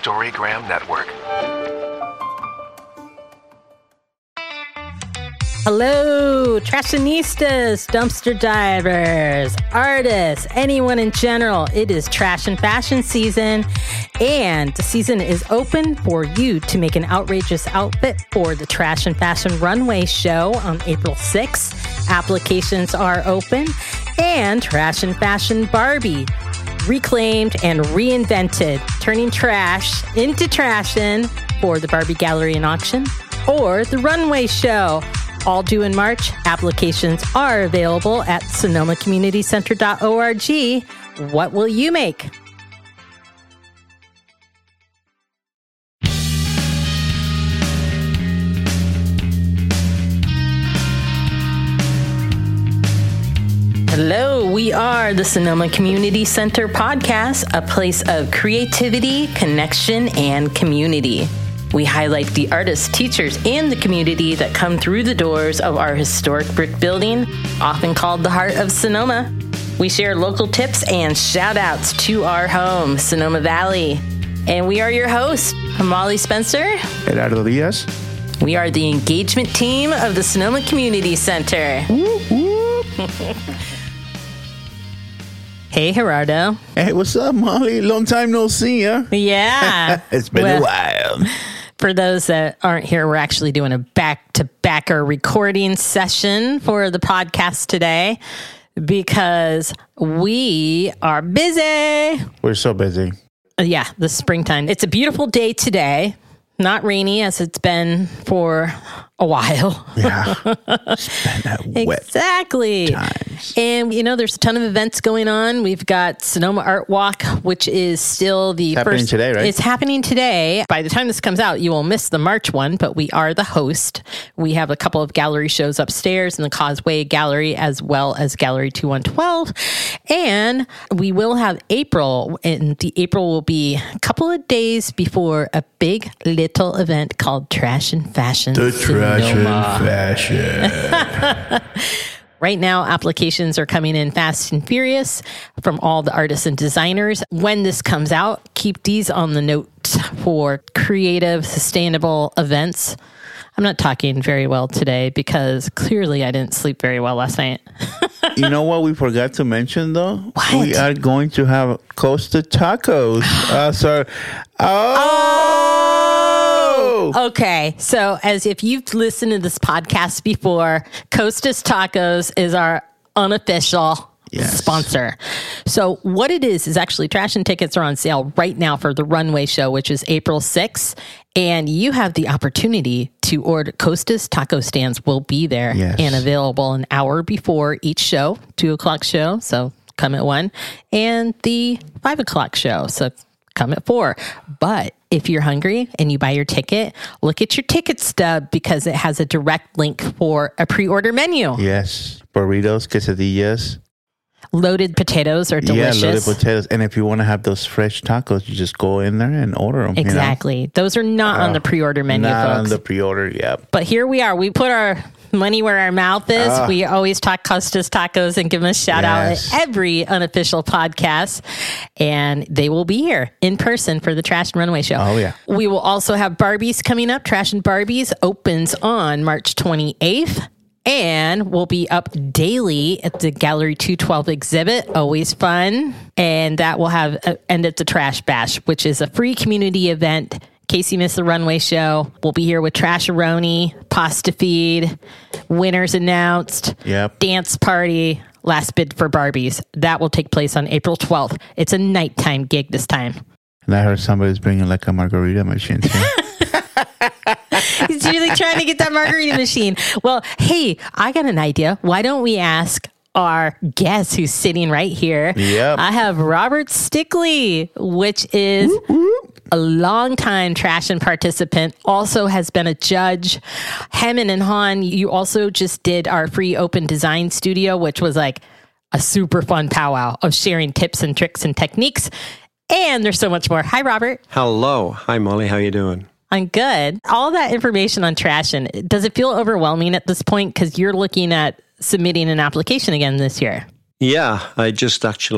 Storygram Network. Hello, Trashinistas, dumpster divers, artists, anyone in general. It is trash and fashion season, and the season is open for you to make an outrageous outfit for the Trash and Fashion Runway show on April 6th. Applications are open, and Trash and Fashion Barbie, reclaimed and reinvented, turning trash into trashin' for the Barbie Gallery and Auction, or the Runway show. All due in March. Applications are available at SonomaCommunityCenter.org. What will you make? Hello, we are the Sonoma Community Center podcast, a place of creativity, connection, and community. We highlight the artists, teachers, and the community that come through the doors of our historic brick building, often called the heart of Sonoma. We share local tips and shout-outs to our home, Sonoma Valley. And we are your hosts, Molly Spencer. Gerardo Diaz. We are the engagement team of the Sonoma Community Center. Hey, Gerardo. Hey, what's up, Molly? Long time no see, huh? Yeah. It's been a while. For those that aren't here, we're actually doing a back-to-backer recording session for the podcast today because we are busy. We're so busy. Yeah, the springtime. It's a beautiful day today. Not rainy as it's been for a while. Yeah. It's been that wet exactly. times. And, you know, there's a ton of events going on. We've got Sonoma Art Walk, which is still the it's happening today, right? It's happening today. By the time this comes out, you will miss the March one, but we are the host. We have a couple of gallery shows upstairs in the Causeway Gallery, as well as Gallery 2112. And we will have April, and the April will be a couple of days before a big little event called Trash and Fashion. The Trash and Fashion. Right now, applications are coming in fast and furious from all the artists and designers. When this comes out, keep these on the note for creative, sustainable events. I'm not talking very well today because clearly I didn't sleep very well last night. You know what we forgot to mention, though? What? We are going to have Costa Tacos. Okay, so as if you've listened to this podcast before, Costas Tacos is our unofficial sponsor. So what it is actually Trash and tickets are on sale right now for the Runway show, which is April 6th. And you have the opportunity to order. Costas Taco Stands will be there and available an hour before each show, 2:00 show. So come at 1, and the 5:00 show. So come at 4. But if you're hungry and you buy your ticket, look at your ticket stub because it has a direct link for a pre-order menu. Yes. Burritos, quesadillas. Loaded potatoes are delicious. Yeah, loaded potatoes. And if you want to have those fresh tacos, you just go in there and order them. Exactly. You know? Those are not on the pre-order menu, not folks. on the pre-order, But here we are. We put our money where our mouth is. We always talk Costas Tacos and give them a shout out at every unofficial podcast. And they will be here in person for the Trash and Runway show. Oh, yeah. We will also have Barbies coming up. Trash and Barbies opens on March 28th. And we'll be up daily at the Gallery 212 exhibit. Always fun. And that will have end at the Trash Bash, which is a free community event. In case you missed the Runway show, we'll be here with Trasharoni, Pasta Feed, winners announced, dance party, last bid for Barbies. That will take place on April 12th. It's a nighttime gig this time. And I heard somebody's bringing like a margarita machine too. He's really trying to get that margarita machine. Well, hey, I got an idea. Why don't we ask our guest who's sitting right here? Yep. I have Robert Stickley, which is a longtime Trash and participant, also has been a judge. Hemin and Han, you also just did our free open design studio, which was like a super fun powwow of sharing tips and tricks and techniques. And there's so much more. Hi, Robert. Hello. Hi, Molly. How you doing? I'm good. All that information on Trash, and does it feel overwhelming at this point? Because you're looking at submitting an application again this year. Yeah, I just actually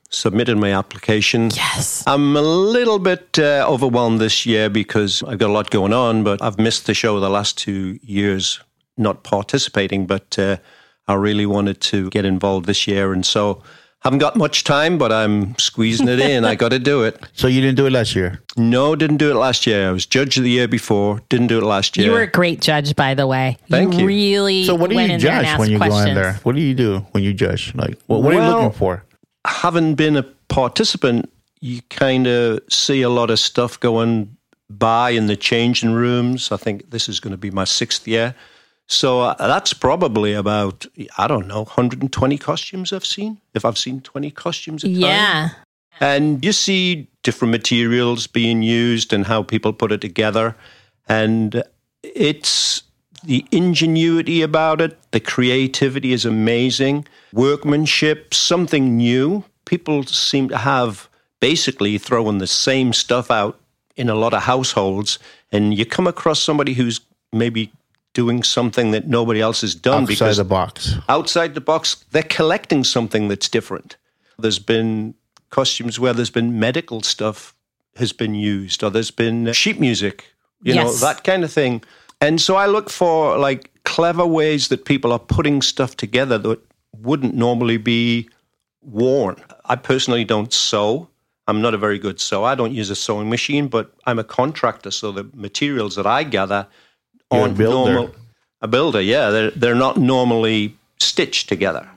submitted my application. Yes. I'm a little bit overwhelmed this year because I've got a lot going on, but I've missed the show the last 2 years, not participating, but I really wanted to get involved this year. And so haven't got much time, but I'm squeezing it in. I got to do it. So you didn't do it last year? No, didn't do it last year. I was judge of the year before. Didn't do it last year. You were a great judge, by the way. Thank you. Really. So what do you judge when you go in there? What do you do when you judge? Like, what are you looking for? Having been a participant, you kind of see a lot of stuff going by in the changing rooms. I think this is going to be my 6th year. So that's probably about, I don't know, 120 costumes I've seen. If I've seen 20 costumes a time. Yeah. And you see different materials being used and how people put it together. And it's the ingenuity about it. The creativity is amazing. Workmanship, something new. People seem to have basically throwing the same stuff out in a lot of households. And you come across somebody who's maybe doing something that nobody else has done. Outside the box. Outside the box, they're collecting something that's different. There's been costumes where there's been medical stuff has been used, or there's been sheet music, you know, that kind of thing. And so I look for like clever ways that people are putting stuff together that wouldn't normally be worn. I personally don't sew. I'm not a very good sewer. I don't use a sewing machine, but I'm a contractor, so the materials that I gather aren't normal. A builder, yeah. They're not normally stitched together.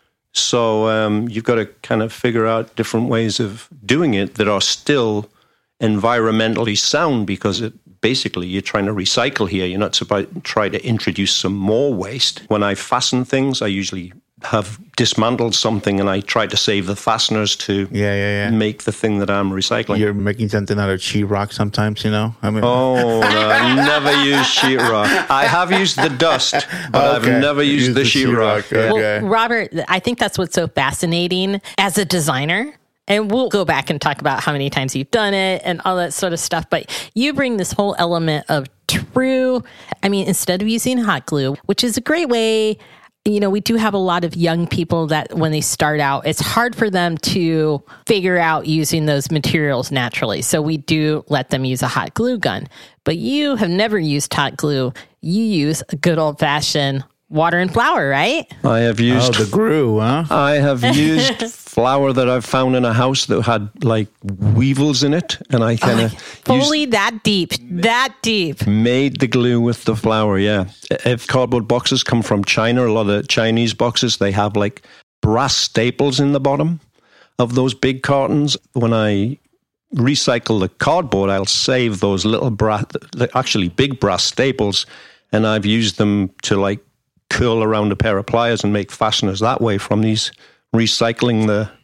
So you've got to kind of figure out different ways of doing it that are still environmentally sound, because basically you're trying to recycle here. You're not supposed to try to introduce some more waste. When I fasten things, I usually have dismantled something and I try to save the fasteners to make the thing that I'm recycling. You're making something out of sheetrock sometimes, you know? I mean, no, I never use sheetrock. I have used the dust, but I've never used the sheetrock. Well, Robert, I think that's what's so fascinating as a designer. And we'll go back and talk about how many times you've done it and all that sort of stuff. But you bring this whole element of instead of using hot glue, which is a great way. You know, we do have a lot of young people that when they start out, it's hard for them to figure out using those materials naturally. So we do let them use a hot glue gun. But you have never used hot glue. You use a good old fashioned water and flour, right? I have used the glue, huh? I have used flour that I've found in a house that had like weevils in it, and I kind of fully that deep made the glue with the flour. Yeah, if cardboard boxes come from China, a lot of Chinese boxes, they have like brass staples in the bottom of those big cartons. When I recycle the cardboard, I'll save those little big brass staples, and I've used them to like curl around a pair of pliers and make fasteners that way from these recycling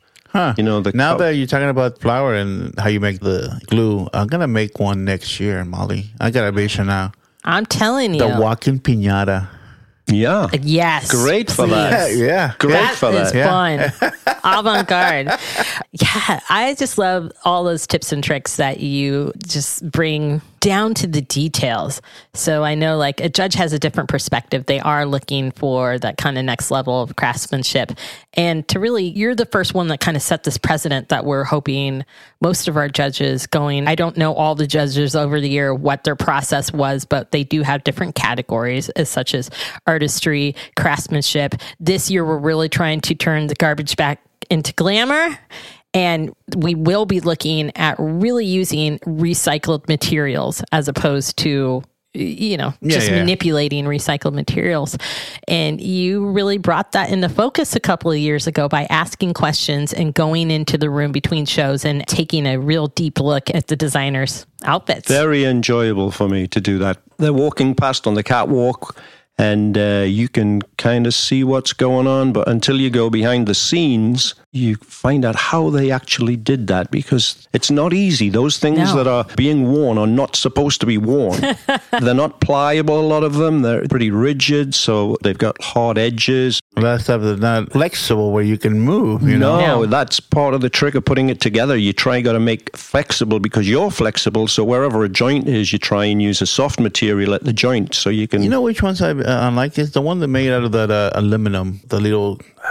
Now that you're talking about flour and how you make the glue, I'm going to make one next year, Molly. I got a vision now. I'm telling you. The walking piñata. Yeah. Yes. Great for that. Yeah. Great for that. That is fun. Avant-garde. Yeah. I just love all those tips and tricks that you just bring down to the details. So I know like a judge has a different perspective. They are looking for that kind of next level of craftsmanship. And to really, you're the first one that kind of set this precedent that we're hoping most of our judges going. I don't know all the judges over the year, what their process was, but they do have different categories as such as artistry, craftsmanship. This year, we're really trying to turn the garbage back into glamour. And we will be looking at really using recycled materials as opposed to, manipulating recycled materials. And you really brought that into focus a couple of years ago by asking questions and going into the room between shows and taking a real deep look at the designers' outfits. Very enjoyable for me to do that. They're walking past on the catwalk, and you can kind of see what's going on. But until you go behind the scenes, you find out how they actually did that, because it's not easy. Those things that are being worn are not supposed to be worn. They're not pliable, a lot of them. They're pretty rigid, so they've got hard edges. Well, that stuff is not flexible where you can move, No, that's part of the trick of putting it together. You got to make flexible because you're flexible, so wherever a joint is, you try and use a soft material at the joint so you can... You know which ones I like? Is the one that made out of that aluminum, the little...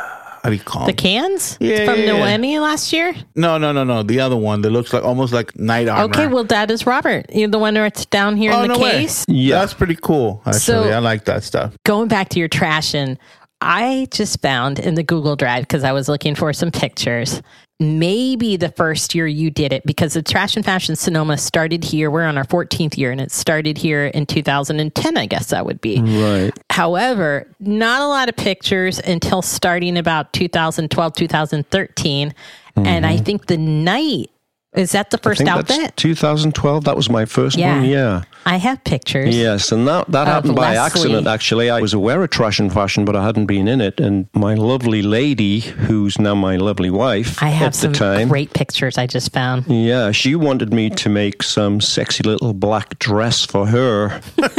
how do you call the them? cans? Yeah, from yeah, Noemi last year? No. The other one that looks like almost like knight armor. Okay, well, that is Robert. You're the one that's down here in the case. Yeah, that's pretty cool. Actually, so, I like that stuff. Going back to your trash, and I just found in the Google Drive, because I was looking for some pictures, maybe the first year you did it, because the Trash and Fashion Sonoma started here. We're on our 14th year, and it started here in 2010, I guess that would be. Right. However, not a lot of pictures until starting about 2012, 2013. Mm-hmm. And I think the night, is that the first outfit? That's 2012. That was my first one. Yeah. I have pictures. Yes. And that happened by accident, actually. I was aware of Trash and Fashion, but I hadn't been in it. And my lovely lady, who's now my lovely wife I have at the time. Some great pictures I just found. Yeah. She wanted me to make some sexy little black dress for her.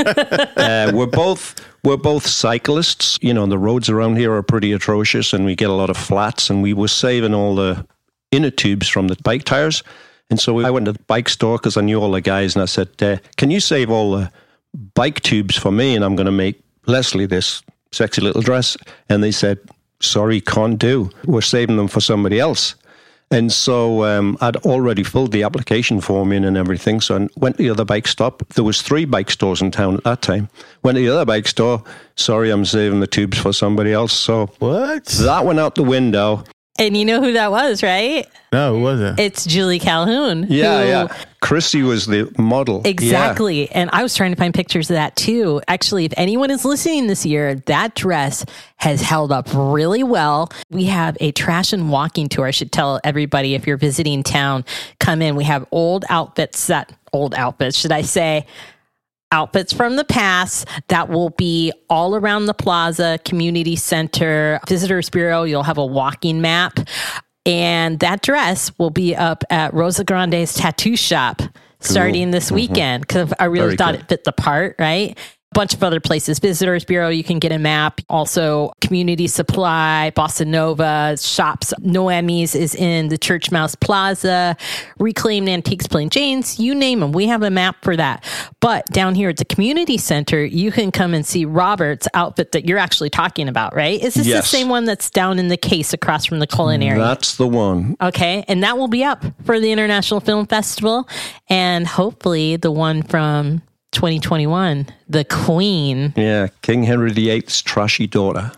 We're both cyclists. You know, the roads around here are pretty atrocious, and we get a lot of flats, and we were saving all the inner tubes from the bike tires. And so I went to the bike store because I knew all the guys, and I said, can you save all the bike tubes for me? And I'm going to make Leslie this sexy little dress. And they said, sorry, can't do. We're saving them for somebody else. And so I'd already filled the application form in and everything. So I went to the other bike stop. There was 3 bike stores in town at that time. Went to the other bike store. Sorry, I'm saving the tubes for somebody else. So what? That went out the window. And you know who that was, right? No, who was it? It's Julie Calhoun. Yeah. Chrissy was the model. Exactly. Yeah. And I was trying to find pictures of that too. Actually, if anyone is listening this year, that dress has held up really well. We have a trash and walking tour. I should tell everybody, if you're visiting town, come in. We have old outfits, should I say, outfits from the past that will be all around the plaza, community center, visitors bureau. You'll have a walking map. And that dress will be up at Rosa Grande's tattoo shop starting this weekend, because I really thought it fit the part, right? Bunch of other places, Visitors Bureau, you can get a map. Also, Community Supply, Bossa Nova, shops. Noemi's is in the Church Mouse Plaza, Reclaimed Antiques, Plain Jane's, you name them. We have a map for that. But down here at the community center, you can come and see Robert's outfit that you're actually talking about, right? Is this the same one that's down in the case across from the culinary? That's the one. Okay, and that will be up for the International Film Festival, and hopefully the one from 2021, the Queen. Yeah, King Henry VIII's trashy daughter.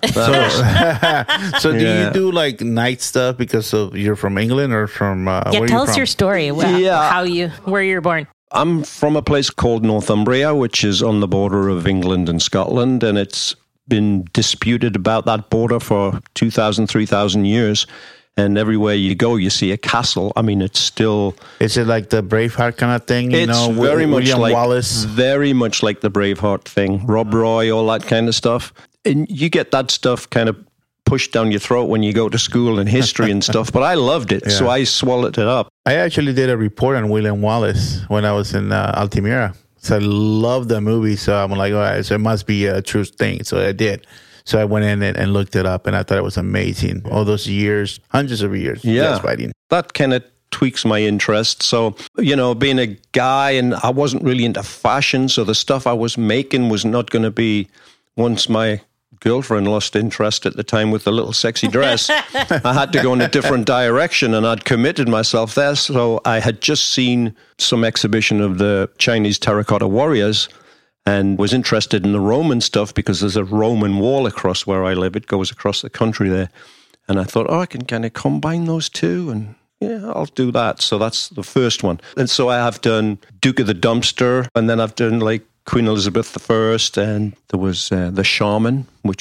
So do you do like night stuff because you're from England or from tell us your story. Where you're born. I'm from a place called Northumbria, which is on the border of England and Scotland, and it's been disputed about that border for 2,000, 3,000 years. And everywhere you go, you see a castle. I mean, it's still... Is it like the Braveheart kind of thing? It's very much like Wallace. Very much like the Braveheart thing. Rob Roy, all that kind of stuff. And you get that stuff kind of pushed down your throat when you go to school and history and stuff. But I loved it, so I swallowed it up. I actually did a report on William Wallace when I was in Altamira. So I loved the movie. So I'm like, all right, so it must be a true thing. So I did. So I went in and looked it up, and I thought it was amazing. All those years, hundreds of years. Yeah, fighting. That kind of tweaks my interest. So, being a guy, and I wasn't really into fashion, so the stuff I was making was not going to be, once my girlfriend lost interest at the time with the little sexy dress, I had to go in a different direction, and I'd committed myself there. So I had just seen some exhibition of the Chinese terracotta warriors, and was interested in the Roman stuff because there's a Roman wall across where I live. It goes across the country there. And I thought, I can kind of combine those two, and I'll do that. So that's the first one. And so I have done Duke of the Dumpster, and then I've done like Queen Elizabeth I, and there was the Shaman, which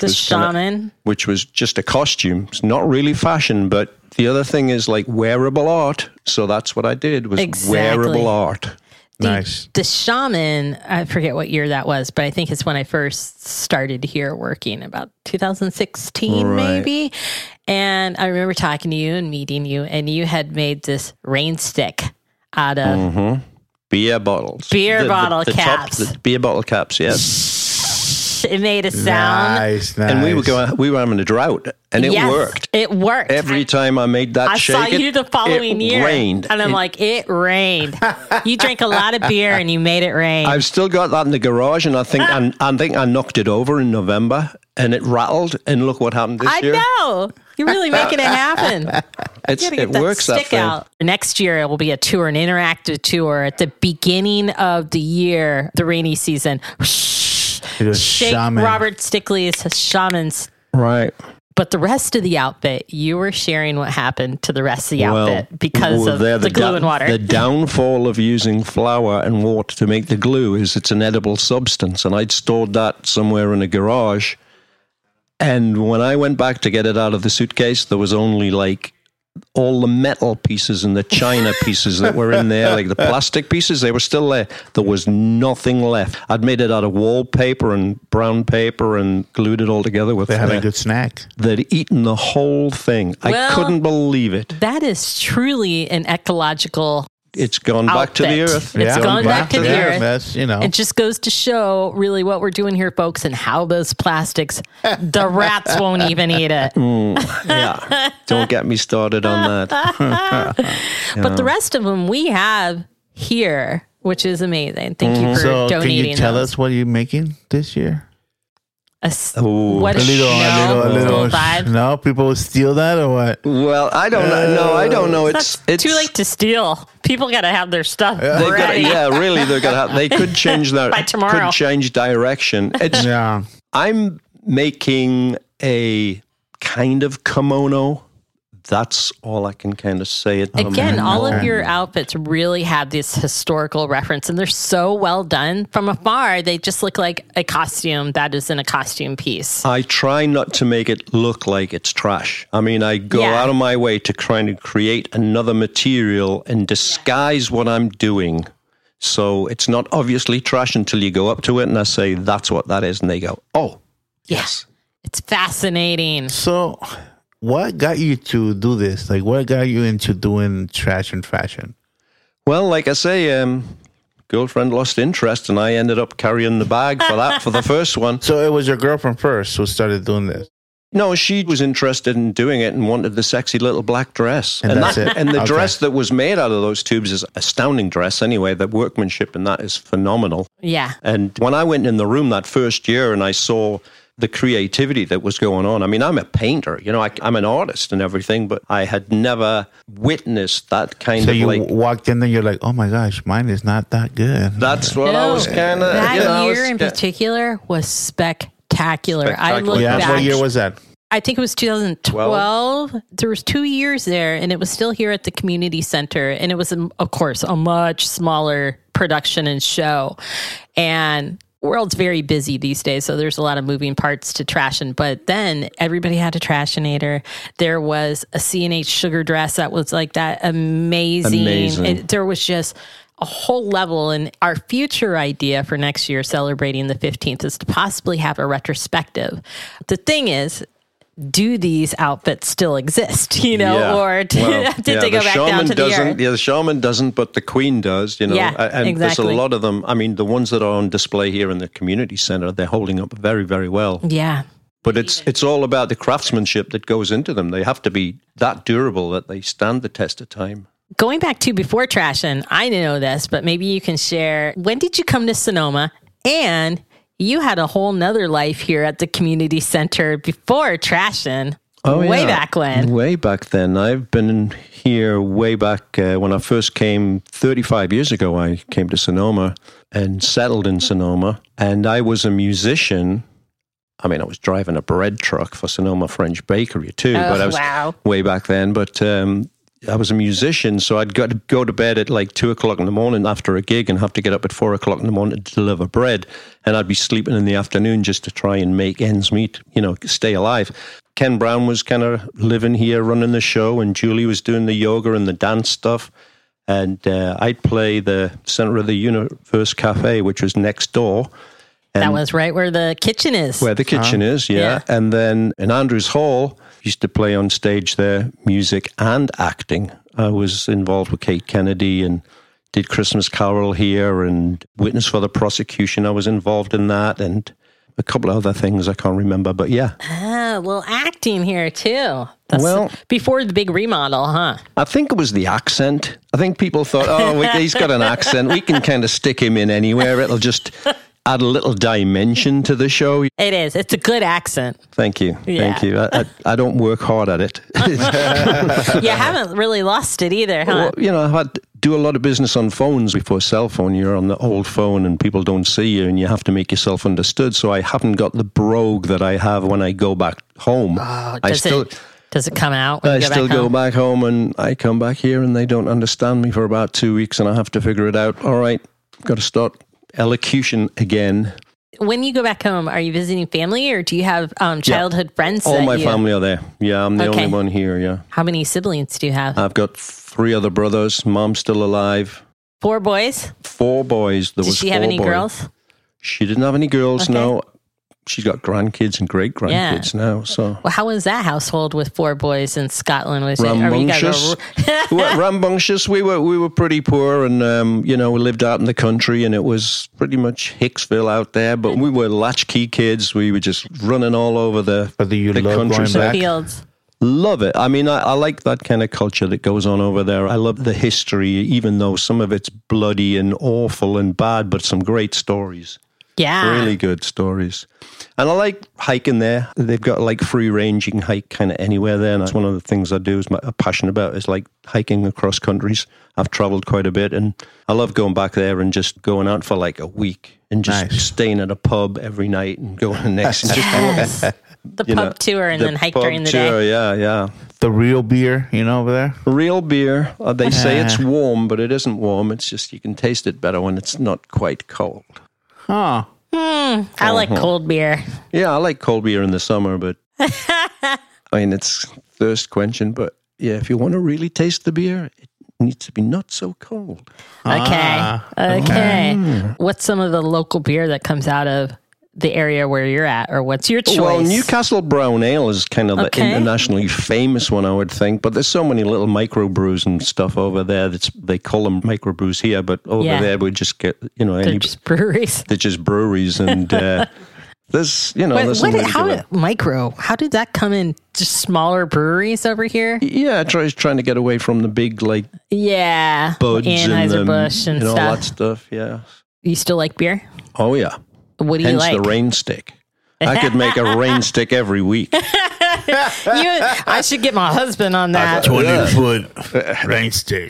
was just a costume. It's not really fashion, but the other thing is like wearable art. So that's what I did, was wearable art. Nice. The Shaman, I forget what year that was, but I think it's when I first started here working, about 2016 maybe. And I remember talking to you and meeting you, and you had made this rain stick out of beer bottles. Beer bottle caps. Beer bottle caps, yes. It made a sound. Nice. And we were having a drought, and it worked. It worked. Every time I made that shake, I saw you the following year. It rained. And I'm like, it rained. You drank a lot of beer, and you made it rain. I've still got that in the garage, and I think I knocked it over in November. and it rattled, and look what happened this year. I know. You're really making it happen. It works that thing. Out. Next year, it will be a tour, an interactive tour. At the beginning of the year, the rainy season, shake shaman. Robert Stickley's shamans. Right. But the rest of the outfit, you were sharing what happened to the rest of the outfit because of the glue and water. The downfall of using flour and water to make the glue is it's an edible substance. And I'd stored that somewhere in a garage. And when I went back to get it out of the suitcase, there was only like all the metal pieces and the china pieces that were in there, like the plastic pieces, they were still there. There was nothing left. I'd made it out of wallpaper and brown paper and glued it all together with. They had a good snack. They'd eaten the whole thing. I couldn't believe it. That is truly an ecological. It's gone back to the earth. It's gone back to the earth. That's, you know. It just goes to show really what we're doing here, folks, and how those plastics, the rats won't even eat it. Yeah. Don't get me started on that. But the rest of them we have here, which is amazing. Thank you for donating. Can you tell us what you're making this year? A little vibe. No, people will steal that or what? Well, I don't know. No, I don't know. It's too late to steal. People got to have their stuff ready. Really, they're gonna have. They could change that by tomorrow. Could change direction. I'm making a kind of kimono. That's all I can kind of say. Again, all of your outfits really have this historical reference, and they're so well done. From afar, they just look like a costume that is in a costume piece. I try not to make it look like it's trash. I mean, I go out of my way to try to create another material and disguise what I'm doing. So it's not obviously trash until you go up to it and I say, that's what that is. And they go, oh, yes. It's fascinating. So what got you to do this? Like, what got you into doing trash and fashion? Well, like I say, girlfriend lost interest, and I ended up carrying the bag for the first one. So it was your girlfriend first who started doing this? No, she was interested in doing it and wanted the sexy little black dress. And that's it? And the dress that was made out of those tubes is astounding dress anyway. The workmanship in that is phenomenal. Yeah. And when I went in the room that first year and I saw the creativity that was going on. I mean, I'm a painter, you know, I'm an artist and everything, but I had never witnessed that kind of So you walked in and you're like, oh my gosh, mine is not that good. That's what I was kind of... That year in particular was spectacular. I look back. What year was that? I think it was 2012. There was 2 years there, and it was still here at the community center. And it was, of course, a much smaller production and show. And world's very busy these days, so there's a lot of moving parts to Trashin'. But then everybody had a Trashinator. There was a C&H sugar dress that was like that amazing. There was just a whole level. And our future idea for next year, celebrating the 15th, is to possibly have a retrospective. The thing is, do these outfits still exist, you know, or did they go back down to the earth? Yeah, the shaman doesn't, but the queen does, you know. Yeah, and exactly. There's a lot of them. I mean, the ones that are on display here in the community center, they're holding up very, very well. Yeah. But it's all about the craftsmanship that goes into them. They have to be that durable that they stand the test of time. Going back to before Trashin', I know this, but maybe you can share, when did you come to Sonoma? And you had a whole nother life here at the community center before Trashin'. Way back when. Way back then. I've been here way back when I first came 35 years ago. I came to Sonoma and settled in Sonoma. And I was a musician. I mean, I was driving a bread truck for Sonoma French Bakery too. But I was way back then. But I was a musician, so I'd got to go to bed at like 2 o'clock in the morning after a gig and have to get up at 4 o'clock in the morning to deliver bread. And I'd be sleeping in the afternoon just to try and make ends meet, you know, stay alive. Ken Brown was kind of living here, running the show, and Julie was doing the yoga and the dance stuff. And I'd play the Center of the Universe Cafe, which was next door. And that was right where the kitchen is. Where the kitchen is, yeah. And then in Andrews Hall, used to play on stage there, music and acting. I was involved with Kate Kennedy and did Christmas Carol here and Witness for the Prosecution. I was involved in that and a couple of other things I can't remember, but yeah. Well, acting here too. That's before the big remodel, huh? I think it was the accent. I think people thought, he's got an accent. We can kind of stick him in anywhere. It'll just... add a little dimension to the show. It is. It's a good accent. Thank you. Yeah. Thank you. I don't work hard at it. You haven't really lost it either, huh? Well, I've had to do a lot of business on phones before cell phone. You're on the old phone and people don't see you and you have to make yourself understood. So I haven't got the brogue that I have when I go back home. Oh, does it come out when I you go still back home? go back home and I come back here and they don't understand me for about 2 weeks and I have to figure it out. All right, got to start elocution again. When you go back home, are you visiting family or do you have childhood friends? All my family are there. Yeah, I'm the only one here, yeah. How many siblings do you have? I've got 3 other brothers. Mom's still alive. 4 boys? 4 boys. Did she have any girls? She didn't have any girls, no. She's got grandkids and great-grandkids now. So, well, how was that household with 4 boys in Scotland? Was rambunctious? Rambunctious. We were pretty poor, and we lived out in the country, and it was pretty much Hicksville out there. But we were latchkey kids. We were just running all over the countryside. Fields. Love it. I mean, I like that kind of culture that goes on over there. I love the history, even though some of it's bloody and awful and bad, but some great stories. Yeah. Really good stories. And I like hiking there. They've got like free range. You can hike kind of anywhere there. And that's one of the things I do is I'm passionate about is like hiking across countries. I've traveled quite a bit and I love going back there and just going out for like a week and just staying at a pub every night and going to the next. And just the pub tour and then hike during the day. Yeah. The real beer, over there? Real beer. They say it's warm, but it isn't warm. It's just you can taste it better when it's not quite cold. Huh. I like cold beer. Yeah, I like cold beer in the summer, but I mean, it's thirst quenching. But yeah, if you want to really taste the beer, it needs to be not so cold. Okay. What's some of the local beer that comes out of the area where you're at, or what's your choice? Well, Newcastle Brown Ale is kind of the internationally famous one, I would think. But there's so many little microbrews and stuff over there. They call them microbrews here, but over there we just get they're just breweries. They're just breweries, and there's there's some micro. How did that come in? Just smaller breweries over here? Yeah, trying to get away from the big buds Anheuser-Busch and all stuff. that stuff. Yeah. You still like beer? Oh yeah. What do you like? Hence the rain stick. I could make a rain stick every week. I should get my husband on that. 20-foot rain stick.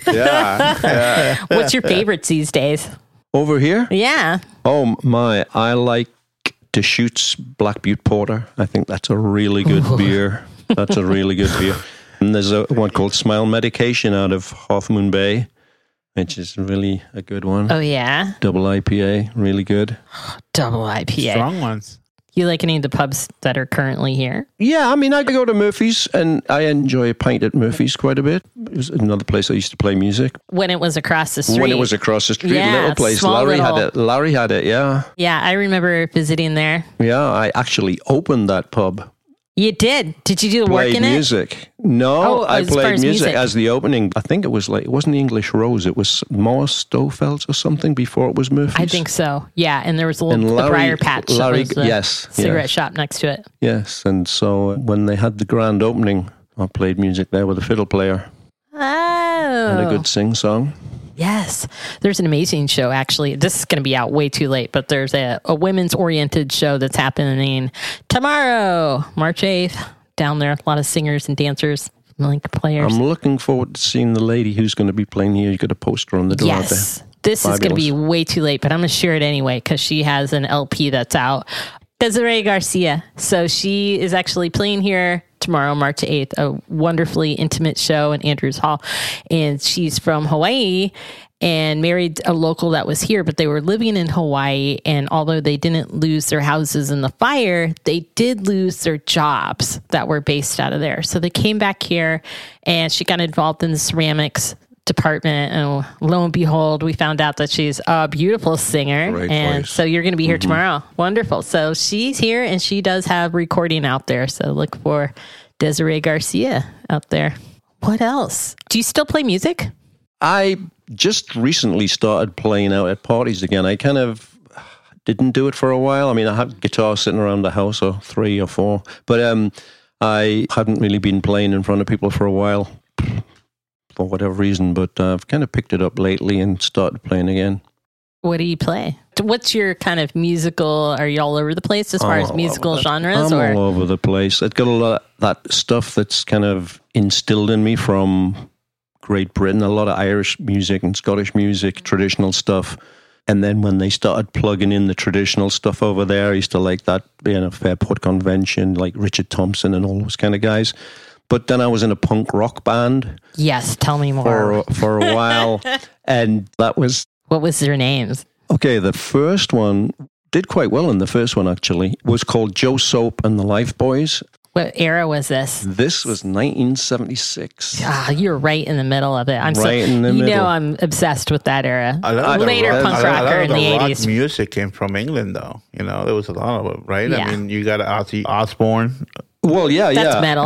Yeah. What's your favorites these days? Over here? Yeah. Oh my, I like Deschutes Black Butte Porter. I think that's a really good beer. That's a really good beer. And there's one called Smile Medication out of Half Moon Bay, which is really a good one. Oh, yeah? Double IPA, really good. Double IPA. Strong ones. You like any of the pubs that are currently here? Yeah, I mean, I go to Murphy's, and I enjoy a pint at Murphy's quite a bit. It was another place I used to play music. When it was across the street. When it was across the street, yeah, little place. Larry had it, yeah. Yeah, I remember visiting there. Yeah, I actually opened that pub. You did? Did you do the work in music? No, I played music as the opening. I think it wasn't the English Rose. It was Morris Stofeld's or something before it was Murphy's. I think so. Yeah, and there was the Briar Patch. Cigarette shop next to it. Yes, and so when they had the grand opening, I played music there with a fiddle player. Oh. And a good sing-song. Yes. There's an amazing show, actually. This is going to be out way too late, but there's a women's oriented show that's happening tomorrow, March 8th, down there. A lot of singers and dancers, like players. I'm looking forward to seeing the lady who's going to be playing here. You got a poster on the door out there. This is going to be way too late, but I'm going to share it anyway because she has an LP that's out. Desiree Garcia. So she is actually playing here tomorrow, March 8th, a wonderfully intimate show in Andrews Hall. And she's from Hawaii and married a local that was here, but they were living in Hawaii. And although they didn't lose their houses in the fire, they did lose their jobs that were based out of there. So they came back here and she got involved in the ceramics department, and lo and behold, we found out that she's a beautiful singer. Great and voice. So you're going to be here tomorrow. Wonderful. So she's here and she does have recording out there. So look for Desiree Garcia out there. What else? Do you still play music? I just recently started playing out at parties again. I kind of didn't do it for a while. I mean, I had guitars sitting around the house, or 3 or 4, but I hadn't really been playing in front of people for a while, for whatever reason, but I've kind of picked it up lately and started playing again. What do you play? What's your kind of musical? Are you all over the place as far as musical genres? I'm all over the place. I've got a lot of that stuff that's kind of instilled in me from Great Britain, a lot of Irish music and Scottish music, traditional stuff. And then when they started plugging in the traditional stuff over there, I used to like that, Fairport Convention, like Richard Thompson and all those kind of guys. But then I was in a punk rock band. Yes, tell me more. For a while. And that was... What was their names? Okay, the first one did quite well in the first one, actually. It was called Joe Soap and the Life Boys. What era was this? This was 1976. You're right in the middle of it. In the middle. I'm obsessed with that era. Later punk rocker in the 80s. Music came from England, though. There was a lot of it, right? Yeah. I mean, you got Ozzy Osbourne. Well, That's metal.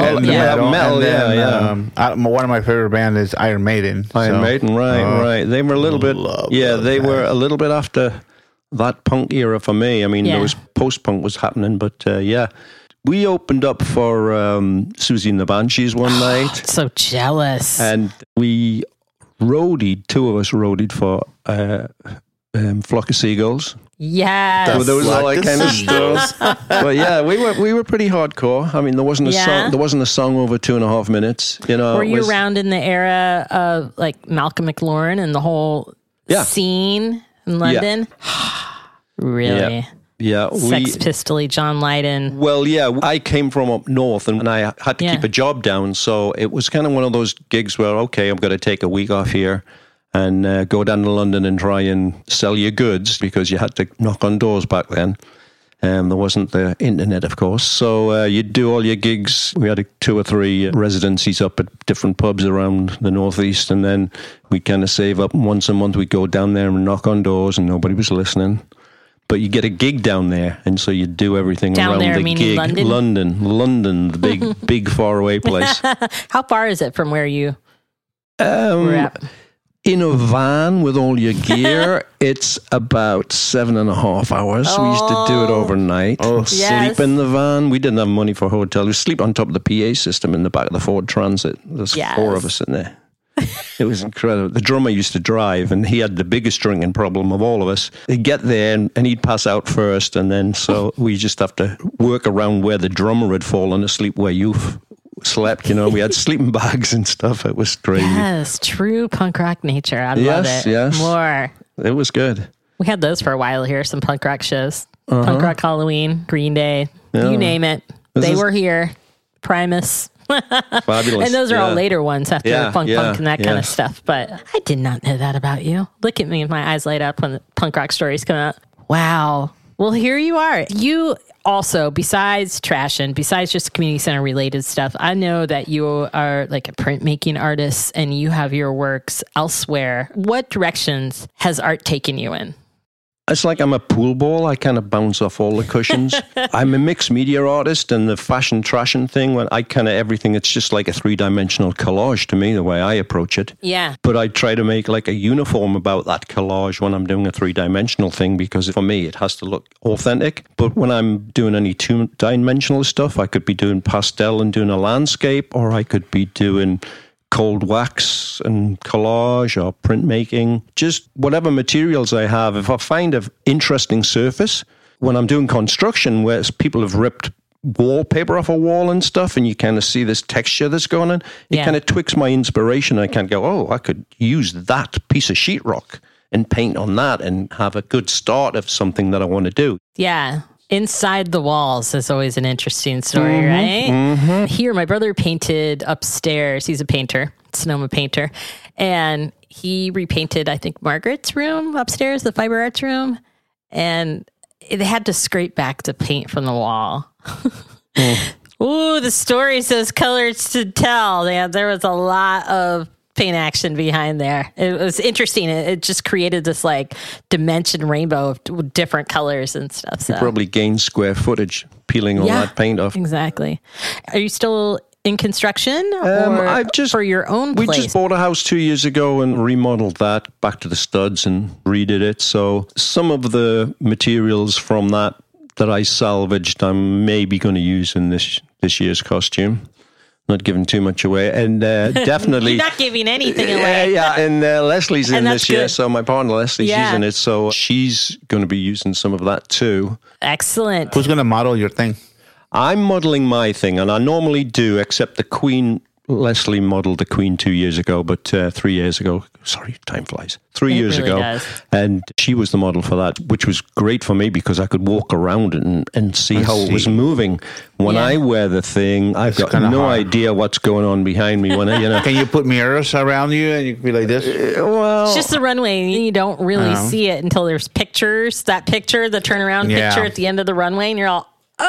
One of my favorite bands is Iron Maiden. Maiden, right. They were a little bit... they were a little bit after that punk era for me. I mean, there was post-punk was happening, but we opened up for Susie and the Banshees one night. So jealous. And we two of us roadied for Flock of Seagulls. Yes. There was all that kind of stuff. But yeah, we were pretty hardcore. I mean, there wasn't a song. There wasn't a song over 2.5 minutes. Were you around in the era of like Malcolm McLaren and the whole scene in London? Yeah. Really? Yeah. Sex Pistol-y John Lydon. Well, yeah, I came from up north and I had to keep a job down. So it was kind of one of those gigs where, okay, I'm going to take a week off here and go down to London and try and sell your goods, because you had to knock on doors back then. There wasn't the internet, of course. So you'd do all your gigs. We had 2 or 3 residencies up at different pubs around the northeast, and then we'd kind of save up. Once a month we'd go down there and knock on doors, and nobody was listening. But you get a gig down there, and so you do everything down around there, the meaning gig. London, the big faraway place. How far is it from where you were at? In a van with all your gear, it's about 7.5 hours. We used to do it overnight. Sleep in the van. We didn't have money for a hotel. We sleep on top of the PA system in the back of the Ford Transit. There's 4 of us in there. It was incredible. The drummer used to drive, and he had the biggest drinking problem of all of us. He'd get there, and he'd pass out first, and then so we just have to work around where the drummer had fallen asleep, where you slept. We had sleeping bags and stuff. It was crazy. Yes, true punk rock nature. I love it. Yes. More. It was good. We had those for a while here, some punk rock shows. Punk rock Halloween, Green Day, you name it. They were here. Primus. Fabulous. And those are all later ones after punk and that kind of stuff. But I did not know that about you. Look at me with my eyes light up when the punk rock stories come out. Wow. Well, here you are. You also, besides Trashin', besides just community center related stuff, I know that you are like a printmaking artist and you have your works elsewhere. What directions has art taken you in? It's like I'm a pool ball. I kind of bounce off all the cushions. I'm a mixed media artist, and the fashion trashing thing, when I kind of everything, it's just like a 3-dimensional collage to me, the way I approach it. Yeah. But I try to make like a uniform about that collage when I'm doing a 3-dimensional thing, because for me, it has to look authentic. But when I'm doing any 2-dimensional stuff, I could be doing pastel and doing a landscape, or I could be doing cold wax and collage or printmaking, just whatever materials I have. If I find an interesting surface, when I'm doing construction where people have ripped wallpaper off a wall and stuff, and you kind of see this texture that's going on, it kind of twigs my inspiration. I can go, oh, I could use that piece of sheetrock and paint on that and have a good start of something that I want to do. Yeah. Inside the walls is always an interesting story, right? Mm-hmm. Here, my brother painted upstairs. He's a painter, Sonoma painter. And he repainted, I think, Margaret's room upstairs, the fiber arts room. And it had to scrape back the paint from the wall. Ooh, the story says colors to tell. Yeah, there was a lot of paint action behind there. It was interesting. It just created this like dimension rainbow of different colors and stuff. So. You probably gained square footage peeling all that paint off. Exactly. Are you still in construction or for your own place? We just bought a house 2 years ago and remodeled that back to the studs and redid it. So some of the materials from that I salvaged, I'm maybe going to use in this year's costume. not giving too much away. And definitely... You're not giving anything away. Yeah, and Leslie's in this year. Good. So my partner Leslie, she's in it. So she's going to be using some of that too. Excellent. Who's going to model your thing? I'm modeling my thing, and I normally do, except the Queen. Leslie modeled the Queen 2 years ago, but 3 years ago, sorry, time flies, 3 years really ago. Does. And she was the model for that, which was great for me because I could walk around it and see how it was moving. When I wear the thing, I've got no idea what's going on behind me. When I, Can you put mirrors around you and you can be like this? Well, it's just the runway. You don't really see it until there's pictures. That picture, the turnaround picture at the end of the runway, and you're all,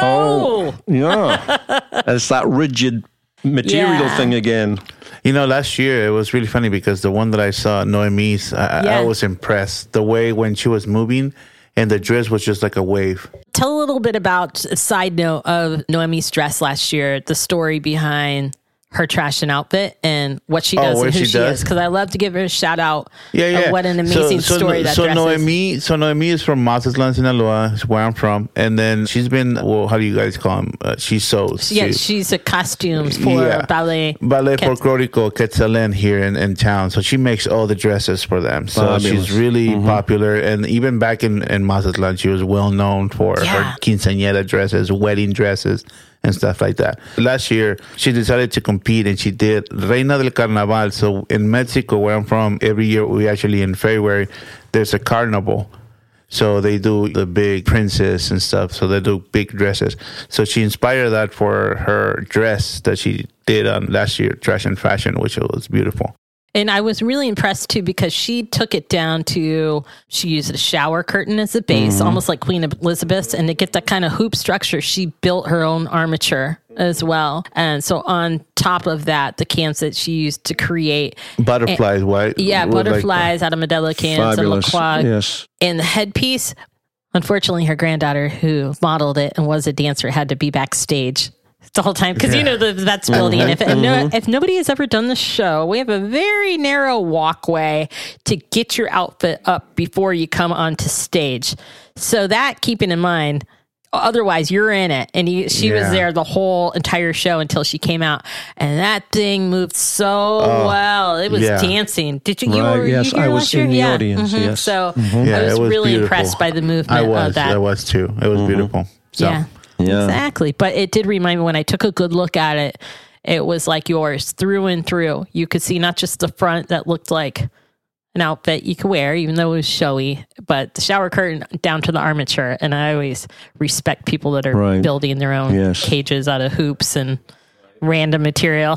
yeah. It's that rigid material thing again. You know, last year it was really funny because the one that I saw, Noemi's, I was impressed. The way when she was moving and the dress was just like a wave. Tell a little bit about a side note of Noemi's dress last year, the story behind her trash and outfit and what she does and who she is. Because I love to give her a shout out of what an amazing story that dress is. So Noemi is from Mazatlan, Sinaloa, is where I'm from. And then she's been, well, how do you guys call them? She sews. Yeah, she's a costumes for Ballet Folklorico Quetzalén here in town. So she makes all the dresses for them. So she's really popular. And even back in Mazatlan, she was well known for her quinceañera dresses, wedding dresses, and stuff like that. Last year, she decided to compete and she did Reina del Carnaval. So in Mexico, where I'm from, every year we actually in February, there's a carnival. So they do the big princess and stuff. So they do big dresses. So she inspired that for her dress that she did on last year, Trash and Fashion, which was beautiful. And I was really impressed, too, because she took it down to, she used a shower curtain as a base, almost like Queen Elizabeth's. And to get that kind of hoop structure, she built her own armature as well. And so on top of that, the cans that she used to create. Butterflies, right? Yeah, butterflies out of Modelo cans. Fabulous. And LaCroix. Yes. And the headpiece, unfortunately, her granddaughter, who modeled it and was a dancer, had to be backstage the whole time because you know that's building. If nobody has ever done the show, we have a very narrow walkway to get your outfit up before you come onto stage. So that keeping in mind, otherwise you're in it. And she was there the whole entire show until she came out, and that thing moved so well. It was dancing. Did you? Yes, I was in the audience. Yes, so I was really beautiful. Impressed by the movement of that. I was too. It was beautiful. So. Yeah. Exactly. But it did remind me when I took a good look at it, it was like yours through and through. You could see not just the front that looked like an outfit you could wear, even though it was showy, but the shower curtain down to the armature. And I always respect people that are building their own cages out of hoops and random material.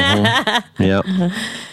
Yeah.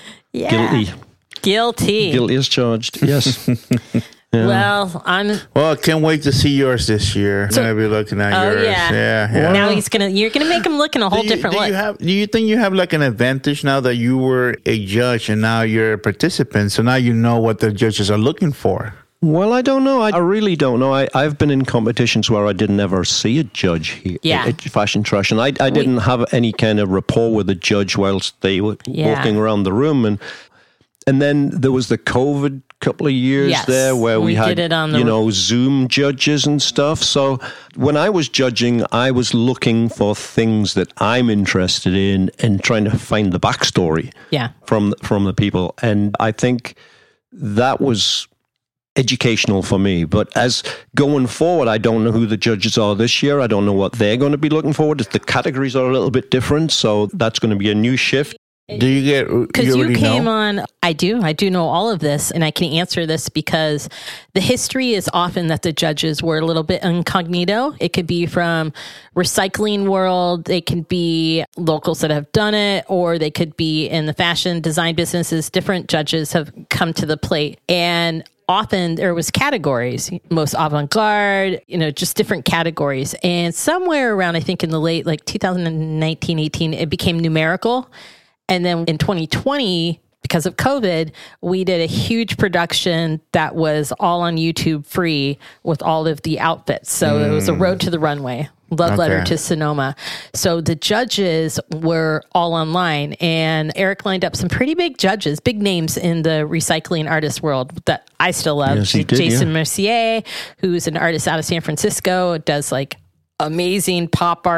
Guilty. Guilty as charged. Yes. Yeah. Well, I can't wait to see yours this year. I'm gonna be looking at yours. Yeah. Now you're gonna make him look in a whole different look. Do you think you have like an advantage now that you were a judge and now you're a participant? So now you know what the judges are looking for. Well, I don't know. I really don't know. I've been in competitions where I didn't ever see a judge here at Fashion Trash, and I didn't have any kind of rapport with the judge whilst they were walking around the room, and then there was the COVID couple of years there where we had, Zoom judges and stuff. So when I was judging, I was looking for things that I'm interested in and trying to find the backstory from the people. And I think that was educational for me. But as going forward, I don't know who the judges are this year. I don't know what they're going to be looking forward. The categories are a little bit different. So that's going to be a new shift. Do you get, because you came on, I do know all of this, and I can answer this because the history is often that the judges were a little bit incognito. It could be from recycling world, they can be locals that have done it, or they could be in the fashion design businesses. Different judges have come to the plate, and often there was categories, most avant-garde, just different categories. And somewhere around, I think in the late, 2019, 18, it became numerical. And then in 2020, because of COVID, we did a huge production that was all on YouTube free with all of the outfits. So it was a road to the runway, love letter to Sonoma. So the judges were all online, and Eric lined up some pretty big judges, big names in the recycling artist world that I still love. Yes, he did, Jason Mercier, who's an artist out of San Francisco, does amazing pop art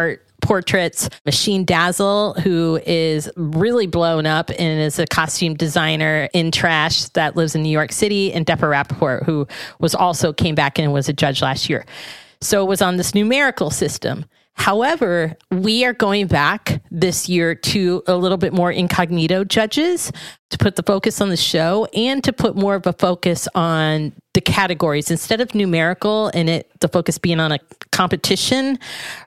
portraits. Machine Dazzle, who is really blown up and is a costume designer in trash that lives in New York City, and Depper Rappaport, who came back and was a judge last year. So it was on this numerical system. However, we are going back this year to a little bit more incognito judges to put the focus on the show and to put more of a focus on the categories instead of numerical and the focus being on a competition,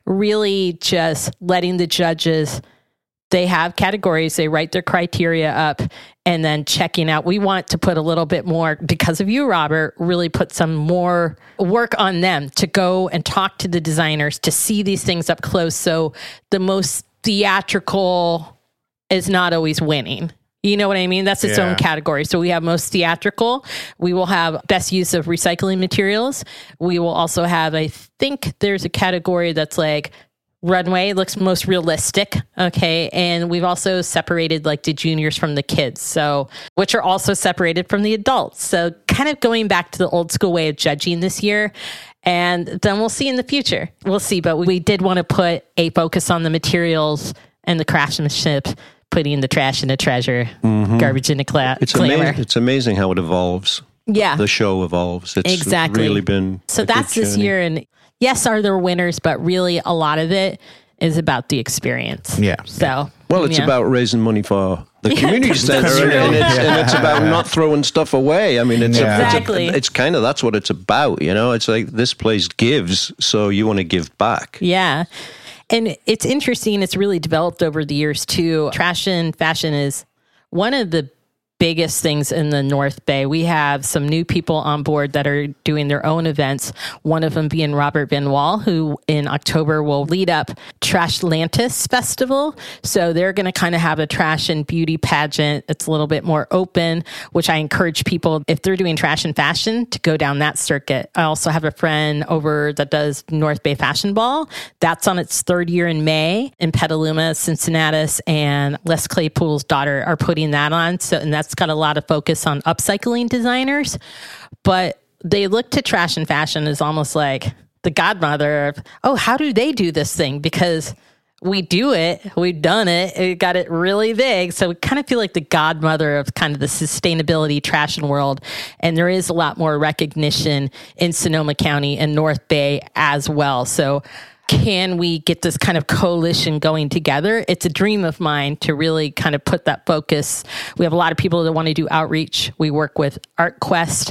really just letting the judges, they have categories, they write their criteria up, and then checking out. We want to put a little bit more, because of you, Robert, really put some more work on them to go and talk to the designers, to see these things up close. So the most theatrical is not always winning. You know what I mean? That's its own category. So we have most theatrical. We will have best use of recycling materials. We will also have, I think there's a category that's like runway looks most realistic. Okay. And we've also separated like the juniors from the kids. So, which are also separated from the adults. So kind of going back to the old school way of judging this year. And then we'll see in the future. We'll see. But we did want to put a focus on the materials and the craftsmanship, putting the trash in the treasure, garbage in the glamour. It's amazing how it evolves. Yeah. The show evolves. It's exactly. really been so that's this year. And yes, are there winners, but really a lot of it is about the experience. Yeah. So, well, it's about raising money for the community center, and it's about not throwing stuff away. I mean, it's kind of, that's what it's about. You know, it's like this place gives, so you want to give back. Yeah. And it's interesting. It's really developed over the years too. Trash and fashion is one of the biggest things in the North Bay. We have some new people on board that are doing their own events. One of them being Robert Van Wall, who in October will lead up Trashlantis Festival. So they're going to kind of have a trash and beauty pageant. It's a little bit more open, which I encourage people, if they're doing trash and fashion, to go down that circuit. I also have a friend over that does North Bay Fashion Ball. That's on its third year in May in Petaluma, Cincinnatus, and Les Claypool's daughter are putting that on. So, and that's got a lot of focus on upcycling designers, but they look to trash and fashion as almost like the godmother of, how do they do this thing? Because we do it, we've done it, it got it really big. So we kind of feel like the godmother of kind of the sustainability trash and world. And there is a lot more recognition in Sonoma County and North Bay as well. So can we get this kind of coalition going together? It's a dream of mine to really kind of put that focus. We have a lot of people that want to do outreach. We work with ArtQuest.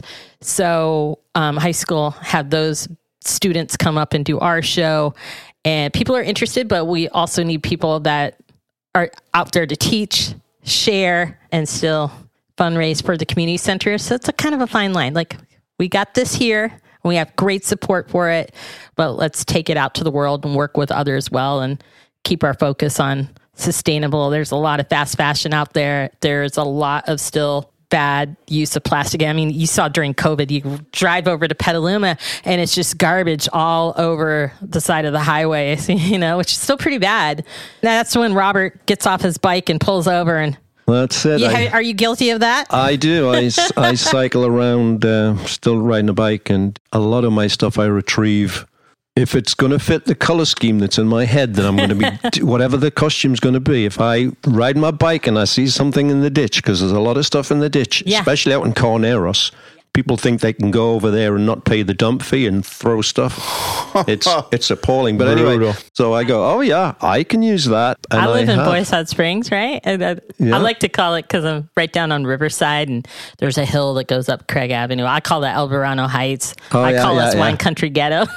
So high school had those students come up and do our show. And people are interested, but we also need people that are out there to teach, share, and still fundraise for the community center. So it's a kind of a fine line. Like, we got this here. We have great support for it, but let's take it out to the world and work with others well and keep our focus on sustainable. There's a lot of fast fashion out there. There's a lot of still bad use of plastic. I mean, you saw during COVID, you drive over to Petaluma and it's just garbage all over the side of the highway, you know, which is still pretty bad. That's when Robert gets off his bike and pulls over and that's it. Are you guilty of that? I do. I cycle around, still riding a bike, and a lot of my stuff I retrieve. If it's going to fit the color scheme that's in my head, then I'm going to be, whatever the costume's going to be. If I ride my bike and I see something in the ditch, because there's a lot of stuff in the ditch, especially out in Carneros, people think they can go over there and not pay the dump fee and throw stuff. It's appalling. But anyway, so I go, oh yeah, I can use that. And I live in Boys Hot Springs, right? I like to call it, because I'm right down on Riverside, and there's a hill that goes up Craig Avenue. I call that El Verano Heights. I call us Wine Country Ghetto.